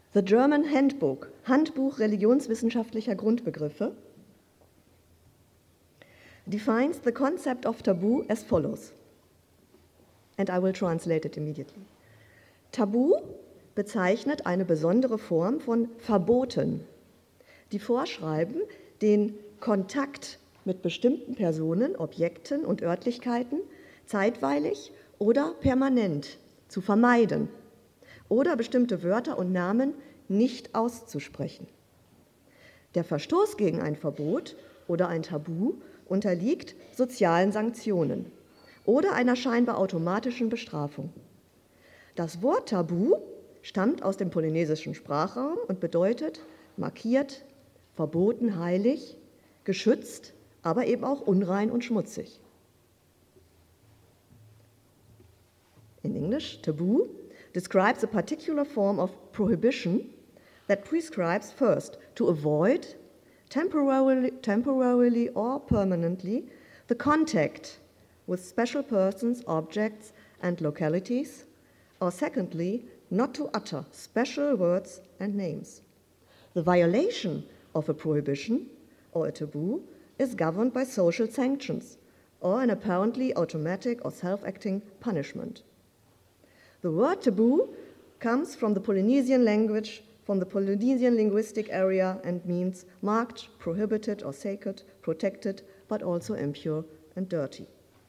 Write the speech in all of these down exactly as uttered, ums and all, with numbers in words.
The German Handbook, Handbuch religionswissenschaftlicher Grundbegriffe, defines the concept of taboo as follows, and I will translate it immediately. Tabu bezeichnet eine besondere Form von Verboten, die vorschreiben, den Kontakt mit bestimmten Personen, Objekten und Örtlichkeiten zeitweilig oder permanent zu vermeiden oder bestimmte Wörter und Namen nicht auszusprechen. Der Verstoß gegen ein Verbot oder ein Tabu unterliegt sozialen Sanktionen oder einer scheinbar automatischen Bestrafung. Das Wort Tabu stammt aus dem polynesischen Sprachraum und bedeutet markiert, verboten, heilig, geschützt, aber eben auch unrein und schmutzig. In English, taboo describes a particular form of prohibition that prescribes first to avoid, temporarily, temporarily or permanently, the contact with special persons, objects, and localities, or secondly, not to utter special words and names. The violation of a prohibition or a taboo is governed by social sanctions or an apparently automatic or self-acting punishment. The word taboo comes from the Polynesian language, from the Polynesian linguistic area, and means marked, prohibited or sacred, protected, but also impure and dirty.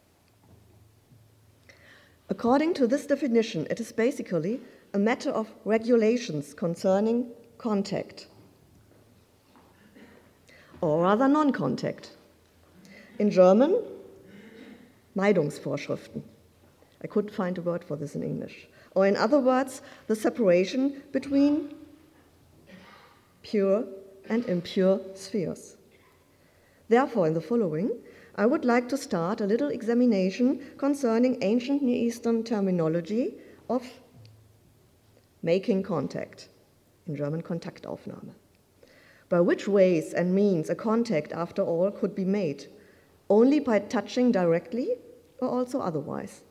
According to this definition, it is basically a matter of regulations concerning contact, or rather non-contact. In German, Meidungsvorschriften. I couldn't find a word for this in English. Or in other words, the separation between pure and impure spheres. Therefore, in the following, I would like to start a little examination concerning ancient Near Eastern terminology of making contact, in German Kontaktaufnahme. By which ways and means a contact, after all, could be made, only by touching directly or also otherwise.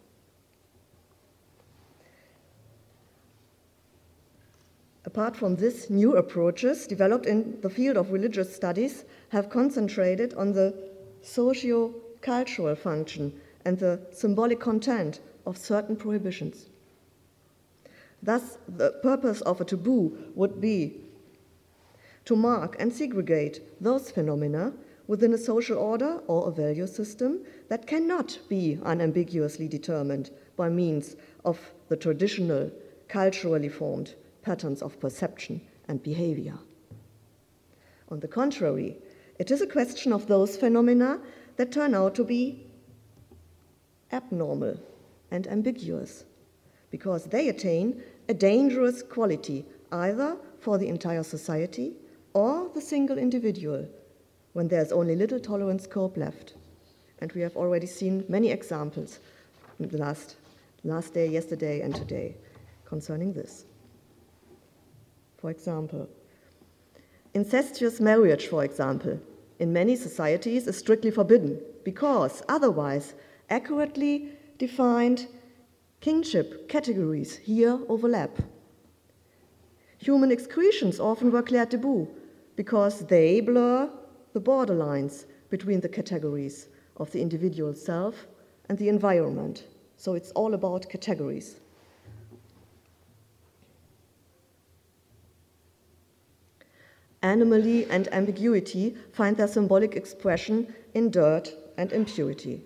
Apart from this, new approaches developed in the field of religious studies have concentrated on the socio-cultural function and the symbolic content of certain prohibitions. Thus, the purpose of a taboo would be to mark and segregate those phenomena within a social order or a value system that cannot be unambiguously determined by means of the traditional, culturally formed patterns of perception and behavior. On the contrary, it is a question of those phenomena that turn out to be abnormal and ambiguous, because they attain a dangerous quality either for the entire society or the single individual when there's only little tolerance scope left. And we have already seen many examples in the last, last day, yesterday, and today concerning this. For example, incestuous marriage, for example, in many societies is strictly forbidden because otherwise accurately defined kingship categories here overlap. Human excretions often were clear taboo because they blur the borderlines between the categories of the individual self and the environment. So it's all about categories. Anomaly and ambiguity find their symbolic expression in dirt and impurity.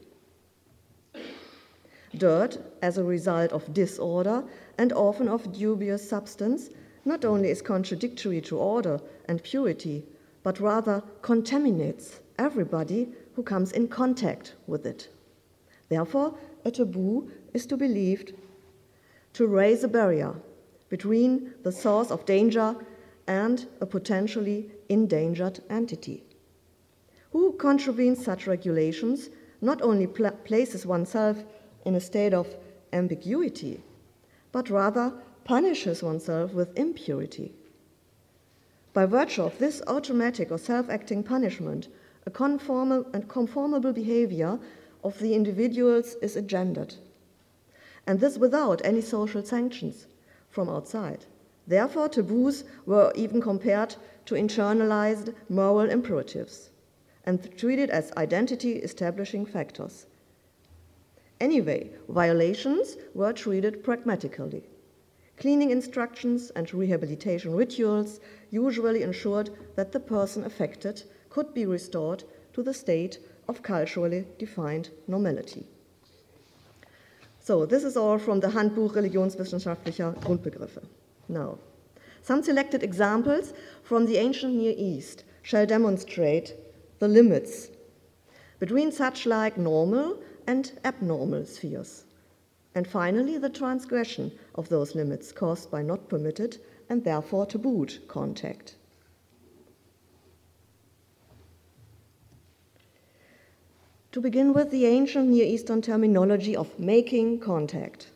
Dirt, as a result of disorder and often of dubious substance, not only is contradictory to order and purity, but rather contaminates everybody who comes in contact with it. Therefore, a taboo is to be believed to raise a barrier between the source of danger and a potentially endangered entity. Who contravenes such regulations not only pl- places oneself in a state of ambiguity, but rather punishes oneself with impurity. By virtue of this automatic or self-acting punishment, a conformal and conformable behavior of the individuals is engendered, and this without any social sanctions from outside, Therefore, taboos were even compared to internalized moral imperatives and treated as identity-establishing factors. Anyway, violations were treated pragmatically. Cleaning instructions and rehabilitation rituals usually ensured that the person affected could be restored to the state of culturally defined normality. So, this is all from the Handbuch religionswissenschaftlicher Grundbegriffe. Now, some selected examples from the ancient Near East shall demonstrate the limits between such like normal and abnormal spheres, and finally the transgression of those limits caused by not permitted and therefore tabooed contact. To begin with, the ancient Near Eastern terminology of making contact.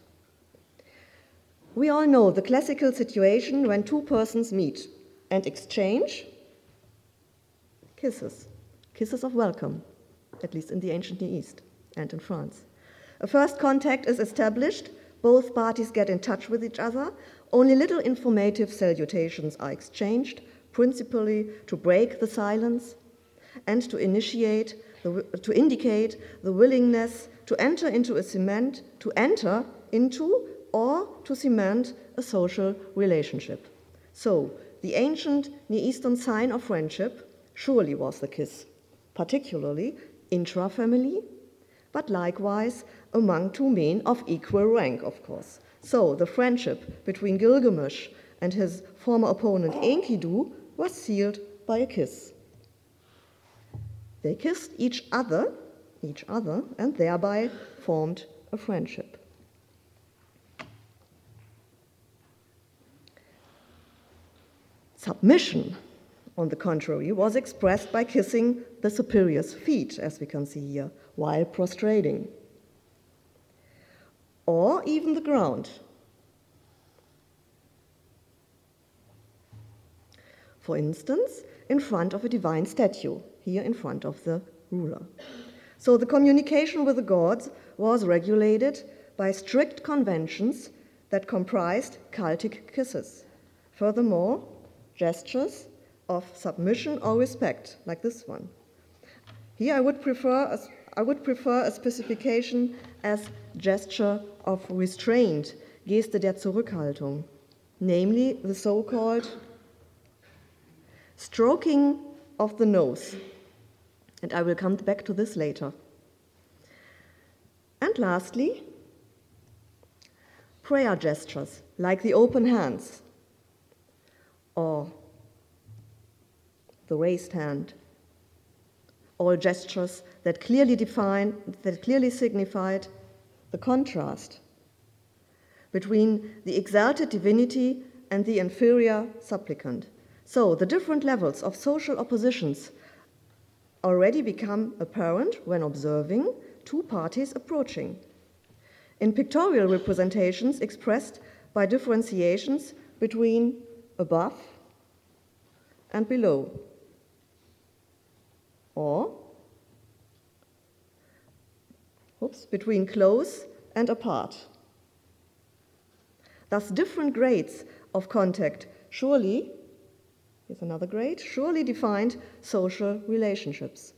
We all know the classical situation when two persons meet and exchange kisses, kisses of welcome, at least in the ancient Near East and in France. A first contact is established, both parties get in touch with each other, only little informative salutations are exchanged, principally to break the silence and to initiate, the, to indicate the willingness to enter into a cement, to enter into or to cement a social relationship. So, the ancient Near Eastern sign of friendship surely was the kiss, particularly intra-family, but likewise among two men of equal rank, of course. So, the friendship between Gilgamesh and his former opponent Enkidu was sealed by a kiss. They kissed each other, each other, and thereby formed a friendship. Submission, on the contrary, was expressed by kissing the superior's feet, as we can see here, while prostrating, or even the ground. For instance, in front of a divine statue, here in front of the ruler. So the communication with the gods was regulated by strict conventions that comprised cultic kisses. Furthermore, gestures of submission or respect, like this one. Here I would prefer a, I would prefer a specification as gesture of restraint, Geste der Zurückhaltung, namely the so-called stroking of the nose. And I will come back to this later. And lastly, prayer gestures, like the open hands, or the raised hand, all gestures that clearly define, that clearly signified the contrast between the exalted divinity and the inferior supplicant. So the different levels of social oppositions already become apparent when observing two parties approaching. In pictorial representations expressed by differentiations between above and below, or oops, between close and apart. Thus, different grades of contact surely, here's another grade, surely defined social relationships.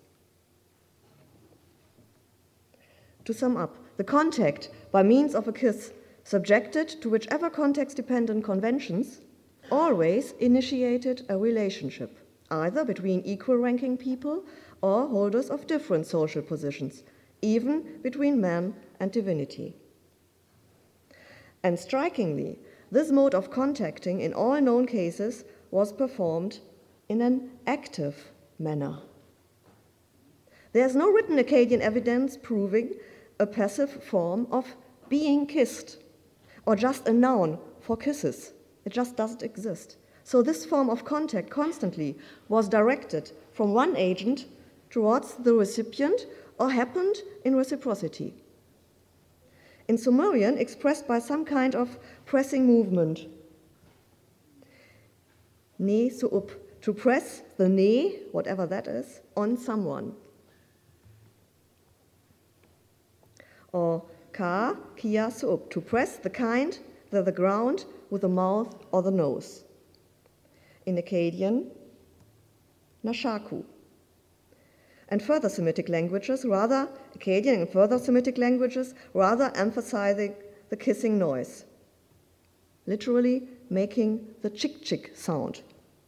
To sum up, the contact by means of a kiss, subjected to whichever context-dependent conventions, always initiated a relationship, either between equal-ranking people or holders of different social positions, even between man and divinity. And strikingly, this mode of contacting in all known cases was performed in an active manner. There is no written Akkadian evidence proving a passive form of being kissed, or just a noun for kisses. It just doesn't exist. So this form of contact constantly was directed from one agent towards the recipient or happened in reciprocity. In Sumerian, expressed by some kind of pressing movement. Ne su'up, to press the ne, whatever that is, on someone. Or ka kia su'up, to press the kind the, the ground with the mouth or the nose. In Akkadian, Nashaku. And further Semitic languages, rather, Akkadian and further Semitic languages, rather emphasizing the kissing noise, literally making the chick-chick sound.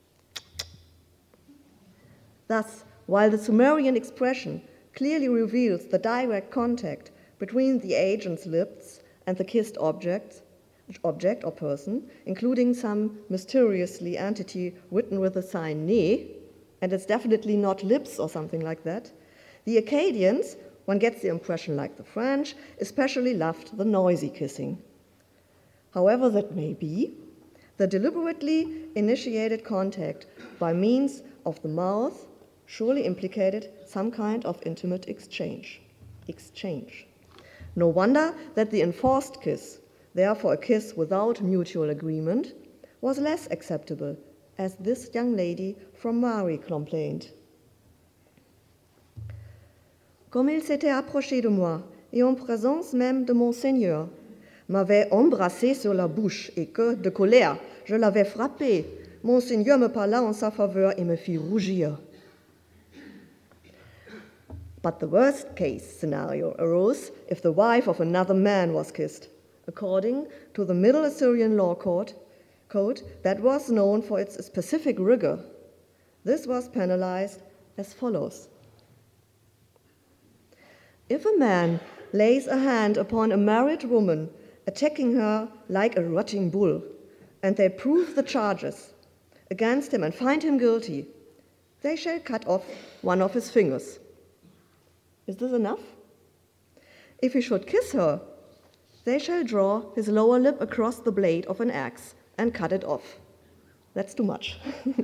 Thus, while the Sumerian expression clearly reveals the direct contact between the agent's lips and the kissed object, object or person, including some mysteriously entity written with the sign ne, and it's definitely not lips or something like that, the Akkadians, one gets the impression like the French, especially loved the noisy kissing. However that may be, the deliberately initiated contact by means of the mouth surely implicated some kind of intimate exchange. Exchange. No wonder that the enforced kiss, therefore a kiss without mutual agreement, was less acceptable, as this young lady from Mari complained. Comme il s'était approché de moi, et en présence même de mon Seigneur, m'avait embrassé sur la bouche, et que, de colère, je l'avais frappé, mon Seigneur me parla en sa faveur et me fit rougir. But the worst case scenario arose if the wife of another man was kissed. According to the Middle Assyrian law code, code that was known for its specific rigor, this was penalized as follows. If a man lays a hand upon a married woman, attacking her like a rutting bull, and they prove the charges against him and find him guilty, they shall cut off one of his fingers. Is this enough? If he should kiss her, they shall draw his lower lip across the blade of an axe and cut it off. That's too much.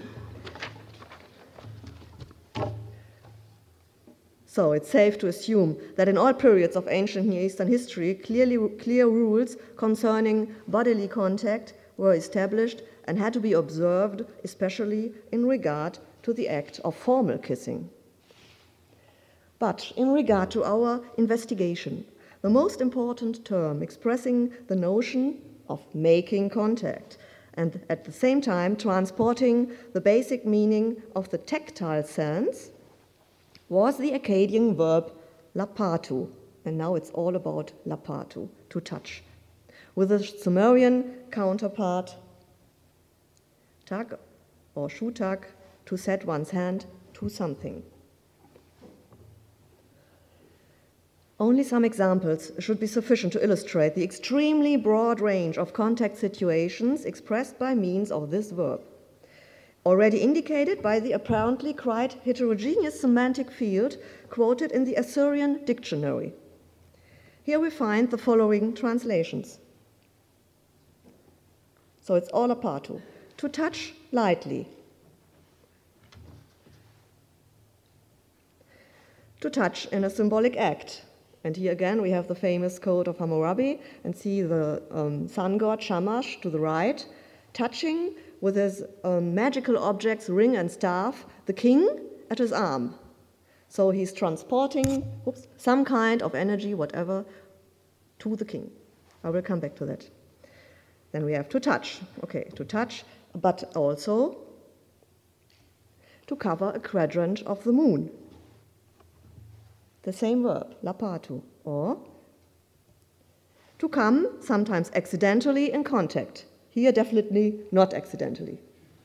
So it's safe to assume that in all periods of ancient Near Eastern history, clearly, clear rules concerning bodily contact were established and had to be observed, especially in regard to the act of formal kissing. But in regard to our investigation, the most important term expressing the notion of making contact and at the same time transporting the basic meaning of the tactile sense was the Akkadian verb lapatu, and now it's all about lapatu, to touch, with the Sumerian counterpart tag or shutak, to set one's hand to something. Only some examples should be sufficient to illustrate the extremely broad range of contact situations expressed by means of this verb, already indicated by the apparently quite heterogeneous semantic field quoted in the Assyrian dictionary. Here we find the following translations. So it's all apatu. To touch lightly. To touch in a symbolic act. And here again we have the famous code of Hammurabi and see the um, sun god Shamash to the right, touching with his um, magical objects, ring and staff, the king at his arm. So he's transporting oops, some kind of energy, whatever, to the king. I will come back to that. Then we have to touch. Okay, to touch, but also to cover a quadrant of the moon. The same verb, lapatu, or to come, sometimes accidentally, in contact. Here, definitely not accidentally.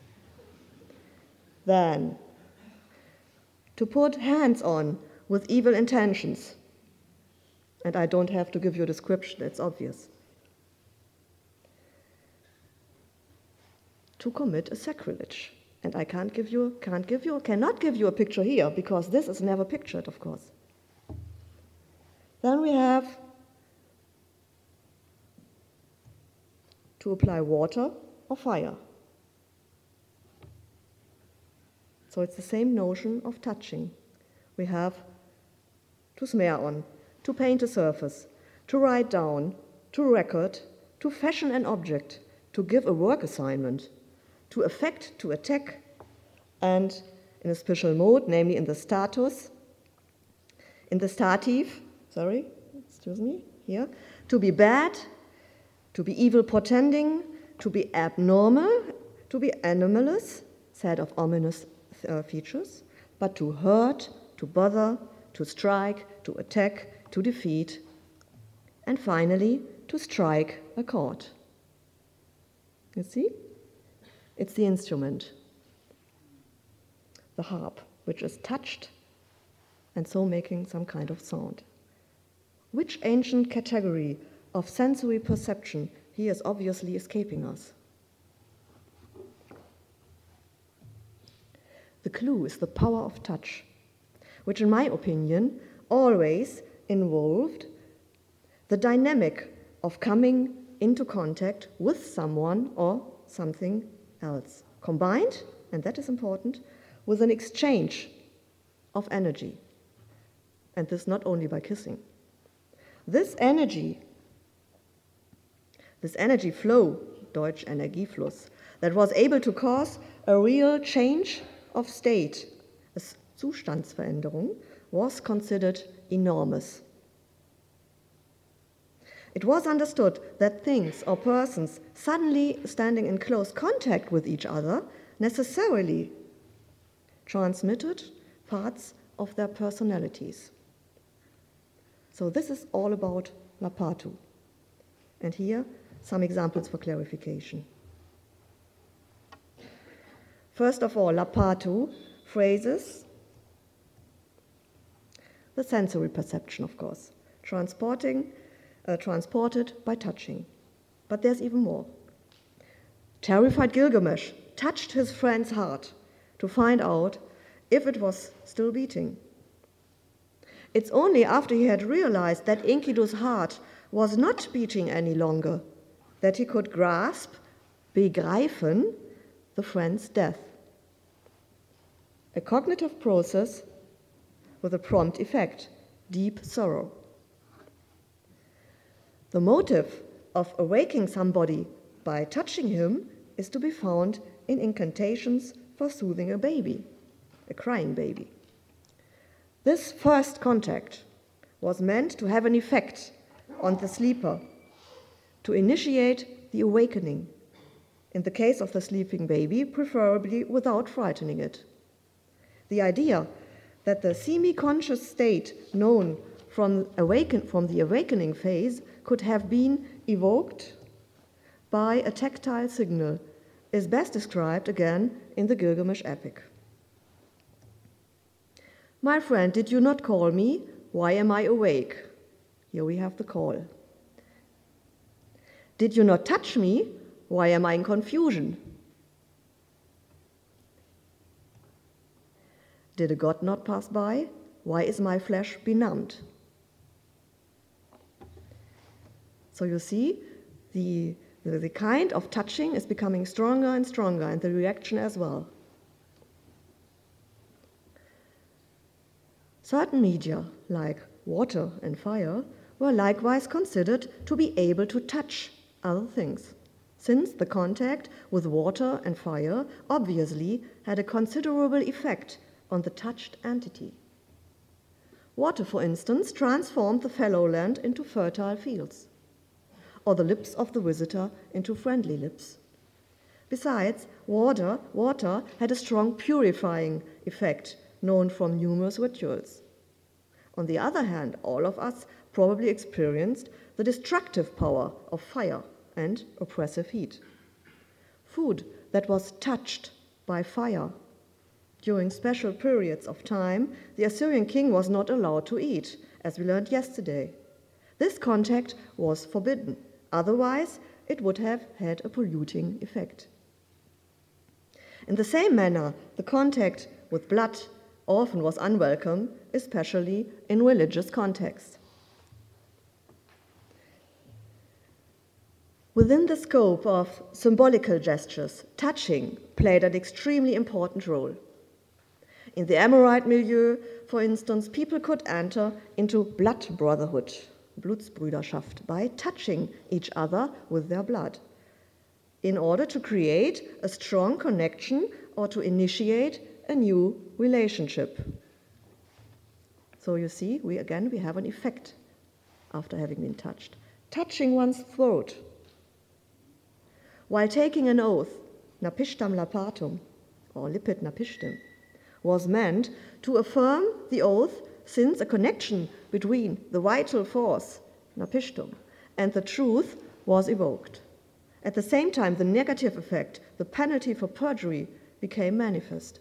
Then, to put hands on with evil intentions. And I don't have to give you a description, it's obvious. To commit a sacrilege. And I can't give you, can't give you, cannot give you a picture here, because this is never pictured, of course. Then we have to apply water or fire. So it's the same notion of touching. We have to smear on, to paint a surface, to write down, to record, to fashion an object, to give a work assignment, to affect, to attack, and in a special mode, namely in the status, in the stative, sorry, excuse me, here, to be bad, To be evil portending, to be abnormal, to be anomalous, said of ominous uh, features, but to hurt, to bother, to strike, to attack, to defeat, and finally, to strike a chord. You see? It's the instrument, the harp, which is touched and so making some kind of sound. Which ancient category of sensory perception here is obviously escaping us? The clue is the power of touch, which in my opinion always involved the dynamic of coming into contact with someone or something else, combined, and that is important, with an exchange of energy. And this not only by kissing. This energy, this energy flow, Deutsch Energiefluss, that was able to cause a real change of state, a Zustandsveränderung, was considered enormous. It was understood that things or persons suddenly standing in close contact with each other necessarily transmitted parts of their personalities. So this is all about Lapatu. And here, some examples for clarification. First of all, Lapatu phrases the sensory perception, of course, transporting, uh, transported by touching. But there's even more. Terrified Gilgamesh touched his friend's heart to find out if it was still beating. It's only after he had realized that Enkidu's heart was not beating any longer that he could grasp, begreifen, the friend's death. A cognitive process with a prompt effect, deep sorrow. The motive of awaking somebody by touching him is to be found in incantations for soothing a baby, a crying baby. This first contact was meant to have an effect on the sleeper, to initiate the awakening, in the case of the sleeping baby, preferably without frightening it. The idea that the semi-conscious state known from, awaken, from the awakening phase could have been evoked by a tactile signal is best described again in the Gilgamesh epic. My friend, did you not call me? Why am I awake? Here we have the call. Did you not touch me? Why am I in confusion? Did a god not pass by? Why is my flesh benumbed? So you see, the, the, the kind of touching is becoming stronger and stronger, and the reaction as well. Certain media, like water and fire, were likewise considered to be able to touch other things, since the contact with water and fire obviously had a considerable effect on the touched entity. Water, for instance, transformed the fallow land into fertile fields, or the lips of the visitor into friendly lips. Besides, water, water had a strong purifying effect, known from numerous rituals. On the other hand, all of us probably experienced the destructive power of fire and oppressive heat. Food that was touched by fire. During special periods of time, the Assyrian king was not allowed to eat, as we learned yesterday. This contact was forbidden, otherwise it would have had a polluting effect. In the same manner, the contact with blood often was unwelcome, especially in religious contexts. Within the scope of symbolical gestures, touching played an extremely important role. In the Amorite milieu, for instance, people could enter into blood brotherhood, Blutsbrüderschaft, by touching each other with their blood, in order to create a strong connection or to initiate a new relationship. So you see, we again, we have an effect after having been touched. Touching one's throat while taking an oath, napishtam lapatum, or lipit napishtim, was meant to affirm the oath, since a connection between the vital force, napishtum, and the truth was evoked. At the same time, the negative effect, the penalty for perjury, became manifest.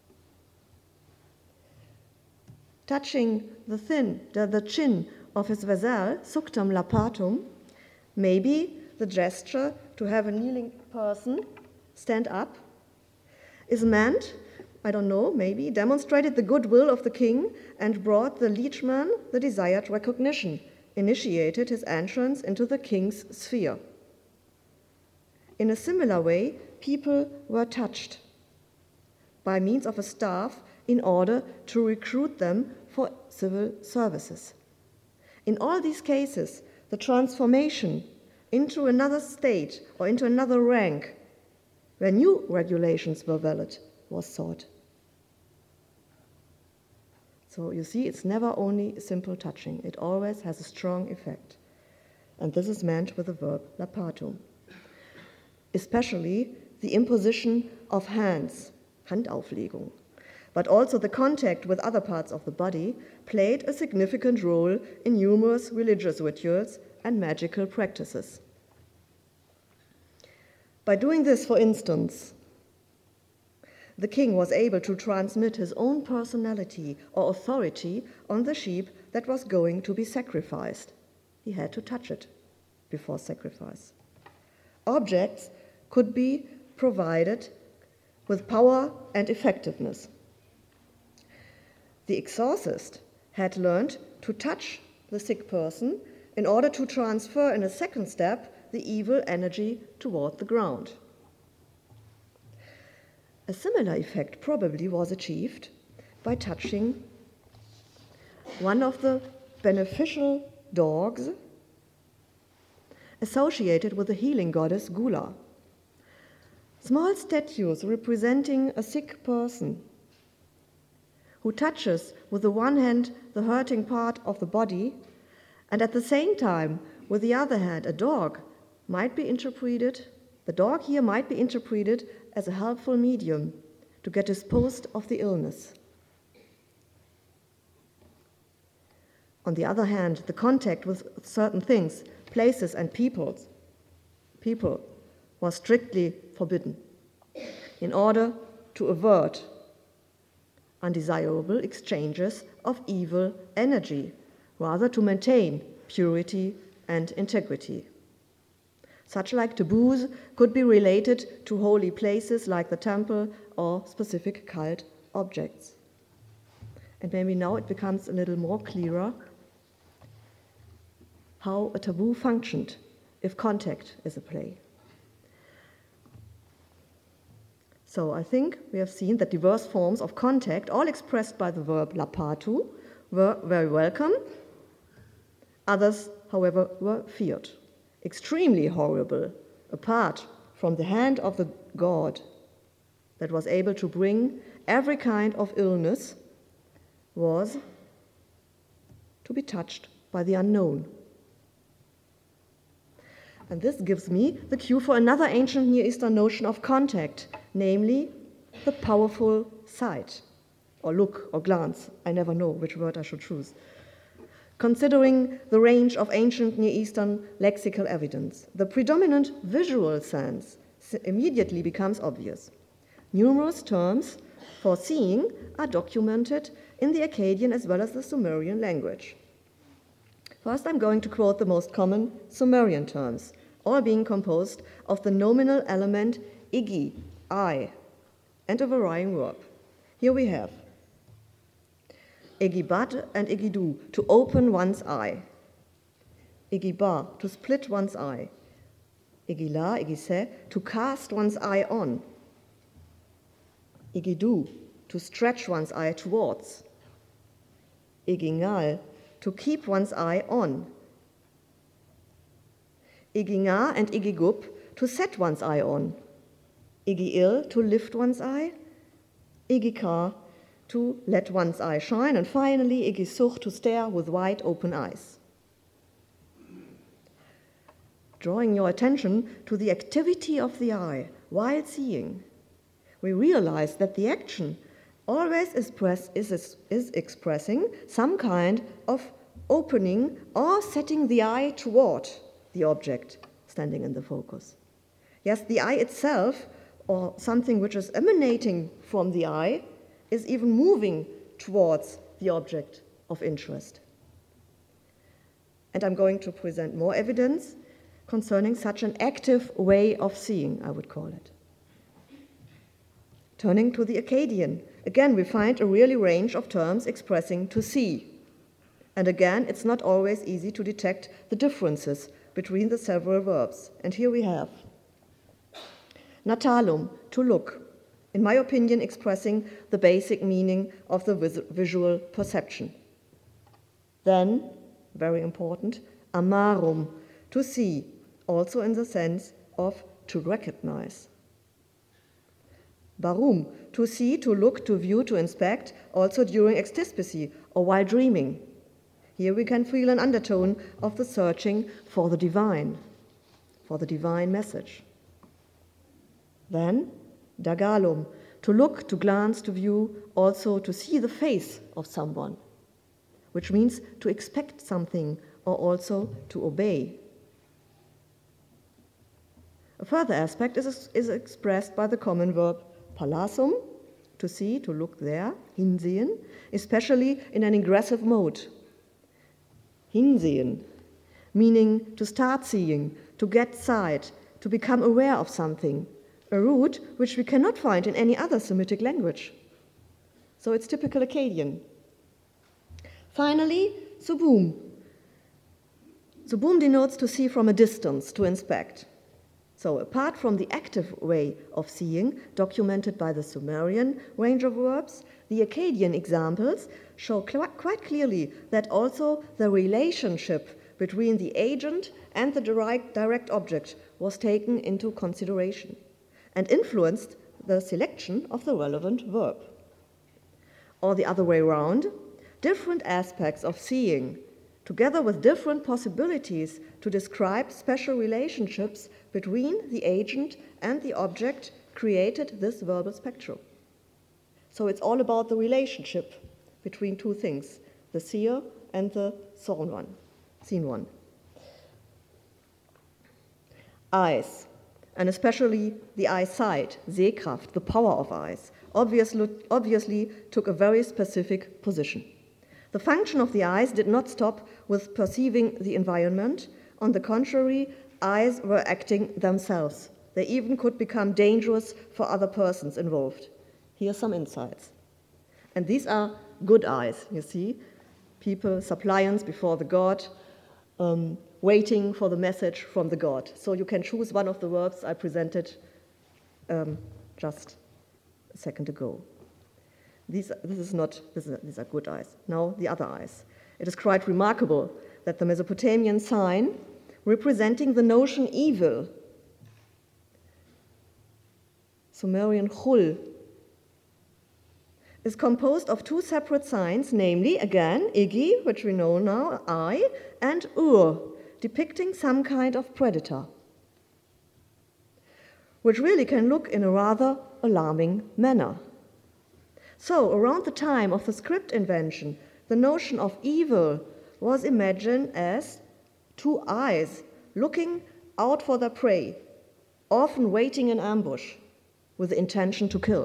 Touching the thin, the, the chin of his vassal, suctam lapatum, maybe the gesture to have a kneeling person stand up, is meant, I don't know, maybe, demonstrated the goodwill of the king and brought the liegeman the desired recognition, initiated his entrance into the king's sphere. In a similar way, people were touched by means of a staff in order to recruit them for civil services. In all these cases, the transformation into another state or into another rank, where new regulations were valid, was sought. So you see, it's never only simple touching. It always has a strong effect. And this is meant with the verb lapatum. Especially the imposition of hands, Handauflegung, but also the contact with other parts of the body played a significant role in numerous religious rituals and magical practices. By doing this, for instance, the king was able to transmit his own personality or authority on the sheep that was going to be sacrificed. He had to touch it before sacrifice. Objects could be provided with power and effectiveness. The exorcist had learned to touch the sick person in order to transfer in a second step the evil energy toward the ground. A similar effect probably was achieved by touching one of the beneficial dogs associated with the healing goddess Gula. Small statues representing a sick person who touches with the one hand the hurting part of the body and at the same time with the other hand a dog might be interpreted, the dog here might be interpreted as a helpful medium to get disposed of the illness. On the other hand, the contact with certain things, places and peoples, people was strictly forbidden in order to avert undesirable exchanges of evil energy, rather to maintain purity and integrity. Such like taboos could be related to holy places like the temple or specific cult objects. And maybe now it becomes a little more clearer how a taboo functioned if contact is a play. So I think we have seen that diverse forms of contact, all expressed by the verb lapatu, were very welcome. Others, however, were feared. Extremely horrible, apart from the hand of the god that was able to bring every kind of illness, was to be touched by the unknown. And this gives me the cue for another ancient Near Eastern notion of contact, namely the powerful sight, or look, or glance. I never know which word I should choose. Considering the range of ancient Near Eastern lexical evidence, the predominant visual sense immediately becomes obvious. Numerous terms for seeing are documented in the Akkadian as well as the Sumerian language. First, I'm going to quote the most common Sumerian terms, all being composed of the nominal element igi, eye, and a varying verb. Here we have igibad and igidu, to open one's eye. Igiba, to split one's eye. Igila, igise, to cast one's eye on. Igidu, to stretch one's eye towards. Igingal, to keep one's eye on. Iginga and igigup, to set one's eye on. Igiil, to lift one's eye. Igika, to let one's eye shine. And finally, igisuch, to stare with wide open eyes. drawing your attention to the activity of the eye while seeing, we realize that the action always express, is, is expressing some kind of opening or setting the eye toward the object standing in the focus. Yes, the eye itself, or something which is emanating from the eye, is even moving towards the object of interest. And I'm going to present more evidence concerning such an active way of seeing, I would call it. Turning to the Akkadian, again we find a really range of terms expressing to see. And again, it's not always easy to detect the differences between the several verbs. And here we have natalum, to look, in my opinion expressing the basic meaning of the vis- visual perception. Then, very important, amarum, to see, also in the sense of to recognize. Barum, to see, to look, to view, to inspect, also during ecstasphy or while dreaming. Here we can feel an undertone of the searching for the divine, for the divine message. Then, dagalum, to look, to glance, to view, also to see the face of someone, which means to expect something or also to obey. A further aspect is, is expressed by the common verb palasum, to see, to look there, hinsehen, especially in an aggressive mode. Hinsehen, meaning to start seeing, to get sight, to become aware of something, a root which we cannot find in any other Semitic language. So it's typical Akkadian. Finally, subum. Subum denotes to see from a distance, to inspect. So apart from the active way of seeing, documented by the Sumerian range of verbs, the Akkadian examples show quite clearly that also the relationship between the agent and the direct, direct object was taken into consideration and influenced the selection of the relevant verb. Or the other way around, different aspects of seeing, together with different possibilities to describe special relationships between the agent and the object, created this verbal spectrum. So it's all about the relationship between two things, the seer and the sawn one, seen one. Eyes, and especially the eyesight, Sehkraft, the power of eyes, obviously, obviously took a very specific position. The function of the eyes did not stop with perceiving the environment. On the contrary, eyes were acting themselves. They even could become dangerous for other persons involved. Here are some insights. And these are good eyes, you see. People, suppliants before the god, um, waiting for the message from the god. So you can choose one of the verbs I presented um, just a second ago. These, this is not, this is, these are good eyes. Now the other eyes. It is quite remarkable that the Mesopotamian sign representing the notion evil, Sumerian chul, is composed of two separate signs, namely, again, igi, which we know now, eye, and ur, depicting some kind of predator, which really can look in a rather alarming manner. So, around the time of the script invention, the notion of evil was imagined as two eyes looking out for their prey, often waiting in ambush with the intention to kill.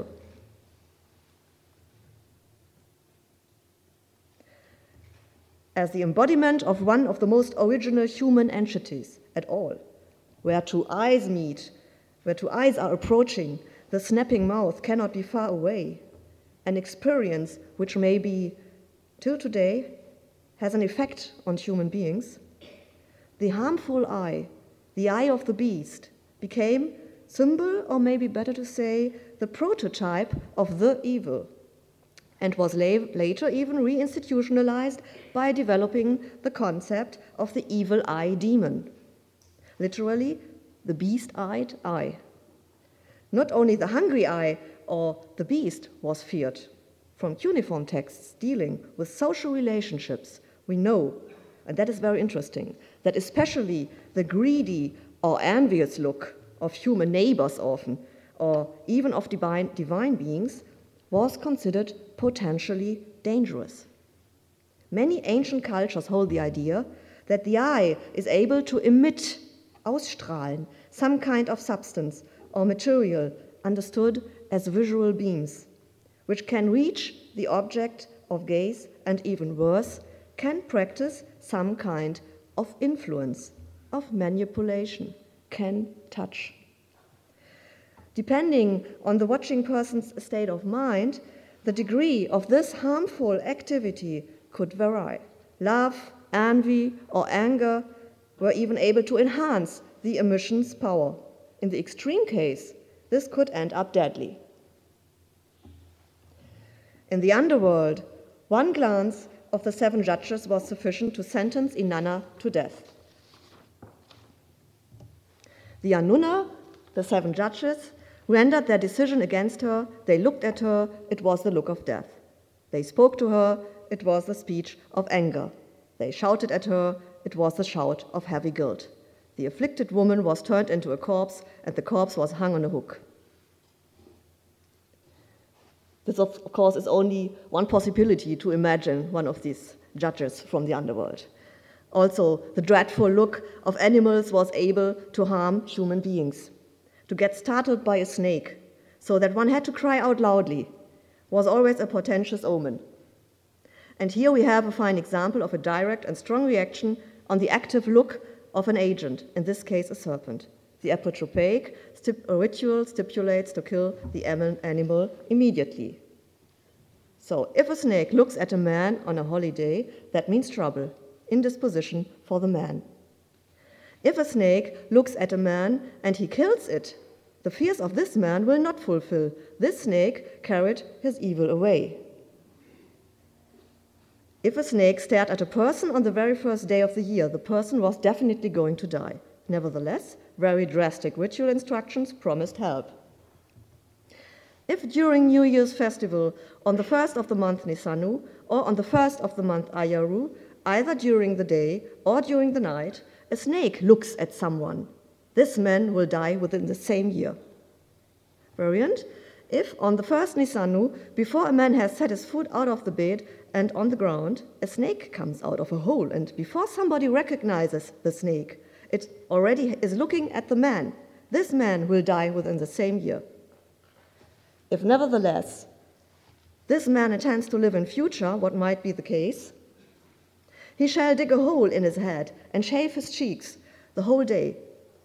As the embodiment of one of the most original human entities at all, where two eyes meet, where two eyes are approaching, the snapping mouth cannot be far away, an experience which maybe, till today, has an effect on human beings, the harmful eye, the eye of the beast, became symbol, or maybe better to say, the prototype of the evil, and was la- later even reinstitutionalized by developing the concept of the evil eye demon, literally the beast-eyed eye. Not only the hungry eye or the beast was feared. From cuneiform texts dealing with social relationships, we know, and that is very interesting, that especially the greedy, or envious look of human neighbors often, or even of divine, divine beings, was considered potentially dangerous. Many ancient cultures hold the idea that the eye is able to emit, ausstrahlen, some kind of substance or material understood as visual beams, which can reach the object of gaze and, even worse, can practice some kind of influence, of manipulation, can touch. Depending on the watching person's state of mind, the degree of this harmful activity could vary. Love, envy, or anger were even able to enhance the emission's power. In the extreme case, this could end up deadly. In the underworld, one glance of the seven judges was sufficient to sentence Inanna to death. The Anunna, the seven judges, rendered their decision against her. They looked at her, it was the look of death. They spoke to her, it was the speech of anger. They shouted at her, it was the shout of heavy guilt. The afflicted woman was turned into a corpse, and the corpse was hung on a hook. This, of course, is only one possibility to imagine one of these judges from the underworld. Also, the dreadful look of animals was able to harm human beings. To get startled by a snake, so that one had to cry out loudly, was always a portentous omen. And here we have a fine example of a direct and strong reaction on the active look of an agent, in this case a serpent. The apotropaic stip- ritual stipulates to kill the animal immediately. So if a snake looks at a man on a holiday, that means trouble, indisposition for the man. If a snake looks at a man and he kills it, the fears of this man will not fulfill. This snake carried his evil away. If a snake stared at a person on the very first day of the year, the person was definitely going to die. Nevertheless, very drastic ritual instructions promised help. If during New Year's festival, on the first of the month Nisanu, or on the first of the month Ayaru, either during the day or during the night, a snake looks at someone, this man will die within the same year. Variant, if on the first Nisanu, before a man has set his foot out of the bed and on the ground, a snake comes out of a hole, and before somebody recognizes the snake, it already is looking at the man. This man will die within the same year. If nevertheless, this man intends to live in future, what might be the case, he shall dig a hole in his head and shave his cheeks the whole day.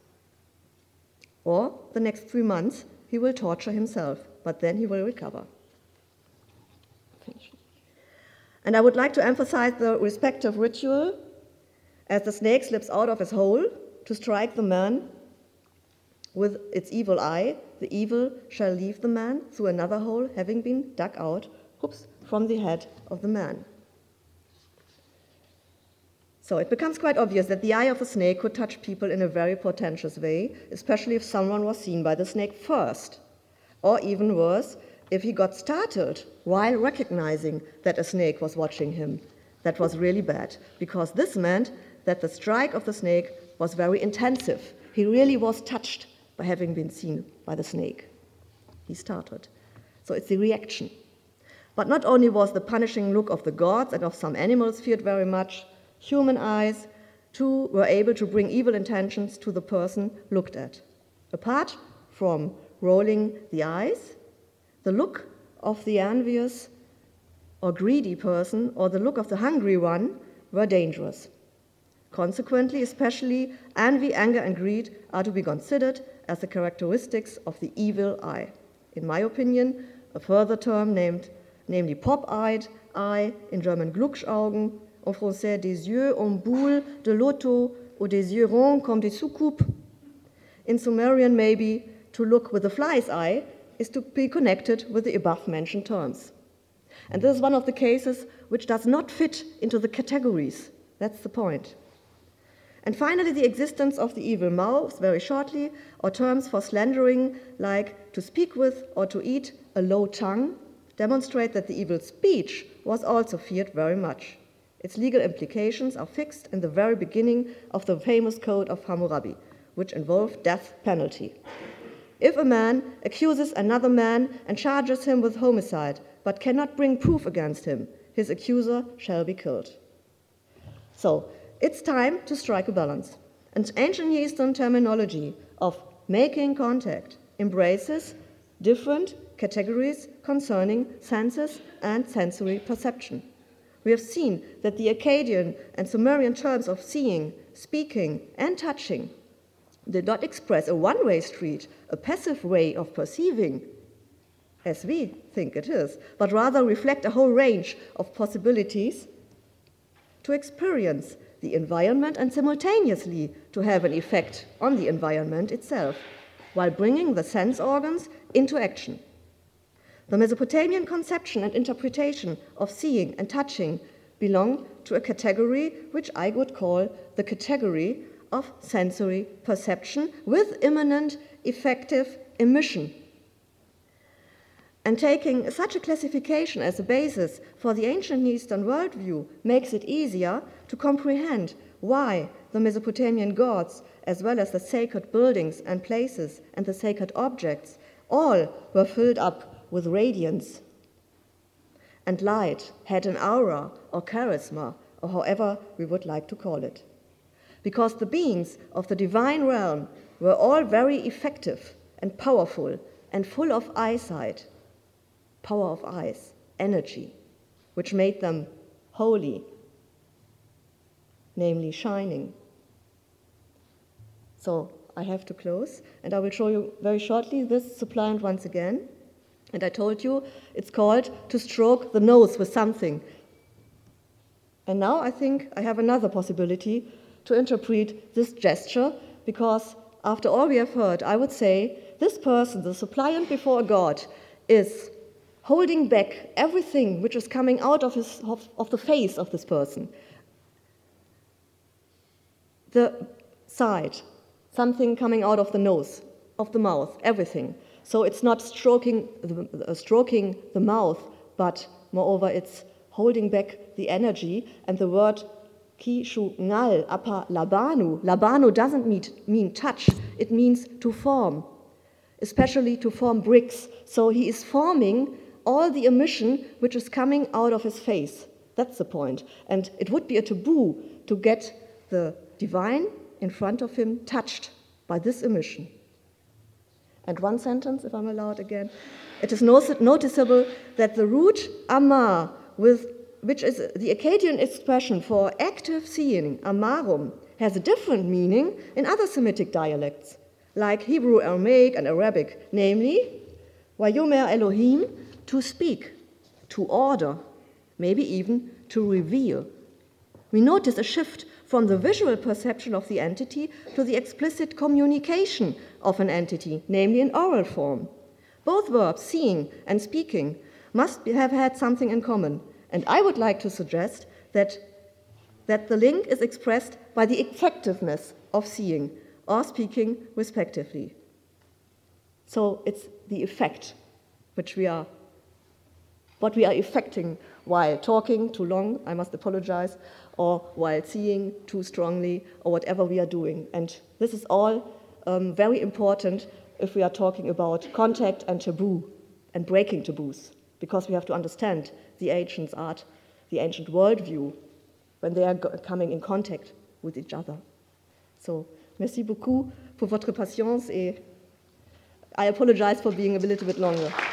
Or the next three months, he will torture himself, but then he will recover. And I would like to emphasize the respective ritual as the snake slips out of his hole to strike the man with its evil eye. The evil shall leave the man through another hole, having been dug out oops, from the head of the man. So it becomes quite obvious that the eye of the snake could touch people in a very portentous way, especially if someone was seen by the snake first, or even worse, if he got startled while recognizing that a snake was watching him. That was really bad, because this meant that the strike of the snake was very intensive. He really was touched by having been seen by the snake. He startled. So it's the reaction. But not only was the punishing look of the gods and of some animals feared very much, human eyes, too, were able to bring evil intentions to the person looked at. Apart from rolling the eyes, the look of the envious or greedy person or the look of the hungry one were dangerous. Consequently, especially envy, anger, and greed are to be considered as the characteristics of the evil eye. In my opinion, a further term named, namely pop-eyed eye, in German Glubschaugen, en français des yeux en boule de loto ou des yeux ronds comme des soucoupes. In Sumerian, maybe to look with a fly's eye is to be connected with the above-mentioned terms. And this is one of the cases which does not fit into the categories. That's the point. And finally, the existence of the evil mouth, very shortly, or terms for slandering, like to speak with or to eat a low tongue, demonstrate that the evil speech was also feared very much. Its legal implications are fixed in the very beginning of the famous Code of Hammurabi, which involve death penalty. If a man accuses another man and charges him with homicide, but cannot bring proof against him, his accuser shall be killed. So, it's time to strike a balance. And ancient Near Eastern terminology of making contact embraces different categories concerning senses and sensory perception. We have seen that the Akkadian and Sumerian terms of seeing, speaking, and touching did not express a one-way street, a passive way of perceiving, as we think it is, but rather reflect a whole range of possibilities to experience the environment and simultaneously to have an effect on the environment itself, while bringing the sense organs into action. The Mesopotamian conception and interpretation of seeing and touching belong to a category which I would call the category of sensory perception with immanent effective emission. And taking such a classification as a basis for the ancient Near Eastern worldview makes it easier to comprehend why the Mesopotamian gods, as well as the sacred buildings and places and the sacred objects, all were filled up with radiance and light, had an aura or charisma, or however we would like to call it. Because the beings of the divine realm were all very effective and powerful and full of eyesight, power of eyes, energy, which made them holy, namely shining. So I have to close, and I will show you very shortly this suppliant once again. And I told you it's called to stroke the nose with something. And now I think I have another possibility to interpret this gesture, because after all we have heard, I would say this person, the suppliant before a god, is holding back everything which is coming out of, his, of, of the face of this person. The side, something coming out of the nose, of the mouth, everything. So it's not stroking the, uh, stroking the mouth, but moreover it's holding back the energy. And the word ki shu ngal apa labanu, labanu doesn't mean, mean touch, it means to form, especially to form bricks. So he is forming all the emission which is coming out of his face. That's the point. And it would be a taboo to get the divine in front of him touched by this emission. And one sentence, if I'm allowed again. It is noticeable that the root amar, with, which is the Akkadian expression for active seeing, amarum, has a different meaning in other Semitic dialects, like Hebrew, Aramaic, and Arabic, namely, Vayomer Elohim, to speak, to order, maybe even to reveal. We notice a shift from the visual perception of the entity to the explicit communication of an entity, namely in oral form. Both verbs, seeing and speaking, must have had something in common, and I would like to suggest that, that the link is expressed by the effectiveness of seeing or speaking respectively. So it's the effect which we are, what we are effecting while talking too long, I must apologize, or while seeing too strongly, or whatever we are doing. And this is all um, very important if we are talking about contact and taboo and breaking taboos, because we have to understand the ancient art, the ancient worldview, when they are coming in contact with each other. So, merci beaucoup pour votre patience, et I apologize for being a little bit longer.